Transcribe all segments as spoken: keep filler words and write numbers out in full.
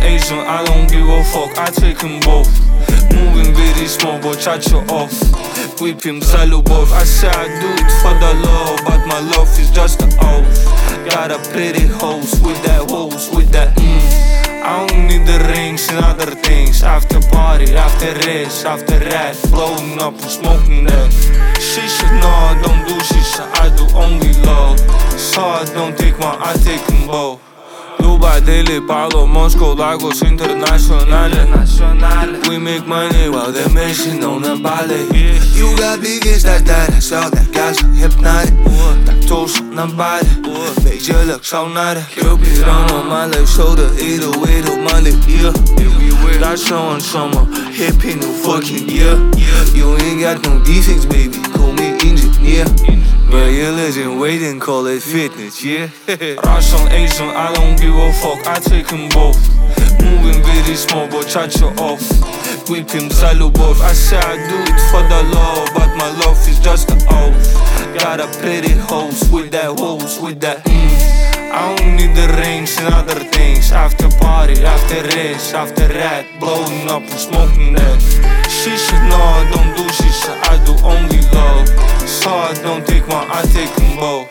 Asian, I don't give a fuck, I take them both. Moving very small, but charge you off. Whip him, salo both. I say I do it for the love, but my love is just a oath. Got a pretty hoes with that hoes, with that mm. I don't need the rings and other things. After party, after race, after rat, blowing up and smoking that. She should know I don't do shisha, I do only love. So I don't take one, I take them both. Dubai, Delhi, Paolo, Moscow, Lagos, Internationale. We make money while they're messing on the ballet. You got biggest dat daar, zo dat gas, hypnotic. Dat toast naar buiten, beetje lucht zo naar de. You'll be down on my left shoulder, either way to my left ear. That's showing summer, hippie new fucking year. You ain't got no defects, baby, call me engineer. But you're legend, waiting, call it fitness, yeah. Russian, Asian, I don't give a fuck, I take them both. Moving very small, but charge you off. Whip him, salo both. I say I do it for the love, but my love is just a oath. Got a pretty hoes with that hoes, with that mm. I don't need the rings and other things. After party, after race, after rat, blowing up and smoking that. She should know I don't do shisha, I do only love. So I don't take one, I take them both.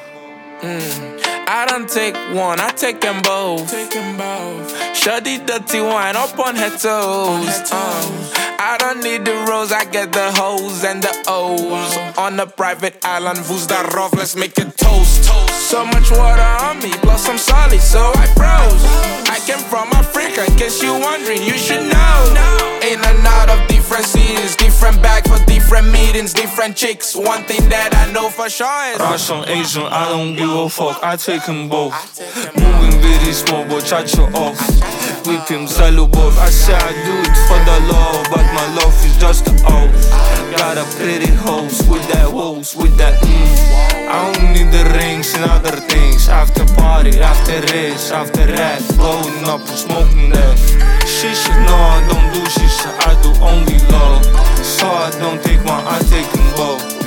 Mm. I don't take one, I take them both. Take them both. Shorty dirty wine up on her toes. Uh, I don't need the rose, I get the hoes and the O's. On a private island, who's that rough? Let's make it toast. So much water on me, plus I'm solid, so I froze. I came from Africa, in case you wondering, you should know. In and out of different cities, different bag for different meetings, different chicks. One thing that I know for sure is Russian, Asian, I don't give a fuck, I take them both. Moving very small, but charge you off. Whip him, salo both. I say I do it for the love, but my love is just a oath. Got a pretty hoes with that hoes, with that mm. I don't need the rings and other things. After party, after race, after rat, blowing up and smoking that. She should know I don't do shisha, I do only love. So I don't take one, I take them both.